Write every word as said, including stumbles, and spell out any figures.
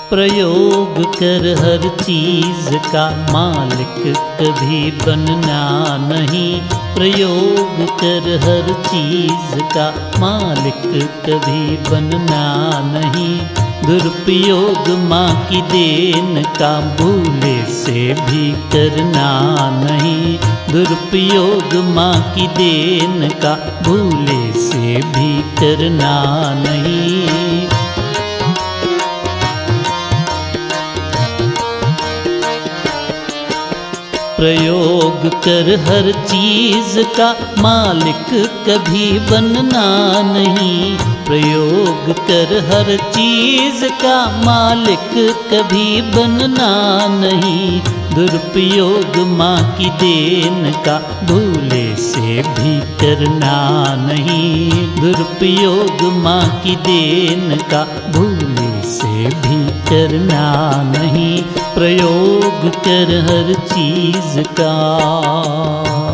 प्रयोग कर हर चीज का मालिक कभी बनना नहीं। प्रयोग कर हर चीज का मालिक कभी बनना नहीं। दुरुपयोग माँ की देन का भूले से भी करना नहीं। दुरुपयोग माँ की देन का भूले से भी करना नहीं। प्रयोग कर हर चीज का मालिक कभी बनना नहीं। प्रयोग कर हर चीज का मालिक कभी बनना नहीं। दुरुपयोग माँ की देन का भूले से भी करना नहीं। दुरुपयोग माँ की देन का भूले से भी करना नहीं। प्रयोग कर हर चीज का।